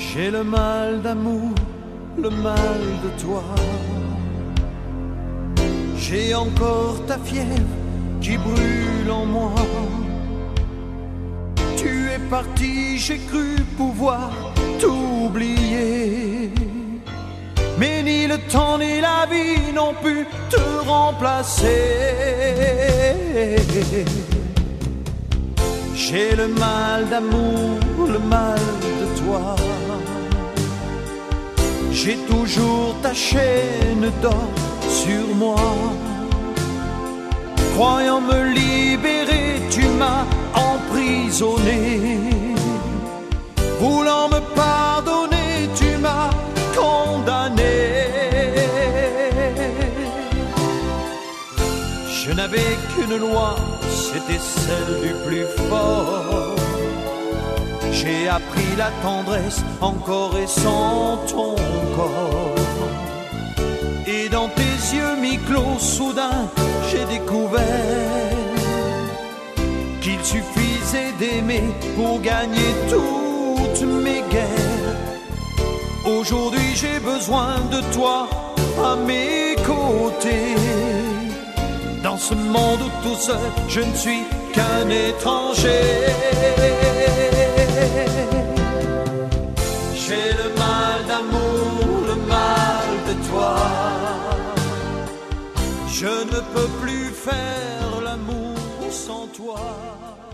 J'ai le mal d'amour, le mal de toi. J'ai encore ta fièvre qui brûle en moi. Tu es parti, j'ai cru pouvoir t'oublier. Mais ni le temps ni la vie n'ont pu te remplacer. J'ai le mal d'amour, le mal de toi. J'ai toujours ta chaîne d'or sur moi. Croyant me libérer, tu m'as emprisonné. Voulant me pardonner, tu m'as condamné. Je n'avais qu'une loi, c'était celle du plus fort. J'ai appris la tendresse encore et sans ton corps. Et dans tes yeux mi-clos, soudain, j'ai découvert qu'il suffisait d'aimer pour gagner toutes mes guerres. Aujourd'hui, j'ai besoin de toi à mes côtés. Dans ce monde où tout seul, je ne suis qu'un étranger. J'ai le mal d'amour, le mal de toi. Je ne peux plus faire l'amour sans toi.